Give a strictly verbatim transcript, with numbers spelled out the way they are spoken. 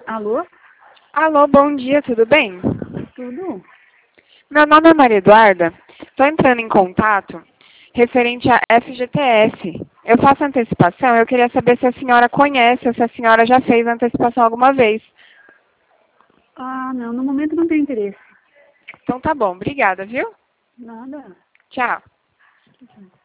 Alô? Alô, bom dia, tudo bem? Tudo? Meu nome é Maria Eduarda. Estou entrando em contato referente à F G T S. Eu faço antecipação, eu queria saber se a senhora conhece ou se a senhora já fez antecipação alguma vez. Ah, não, no momento não tenho interesse. Então tá bom, obrigada, viu? Nada. Tchau.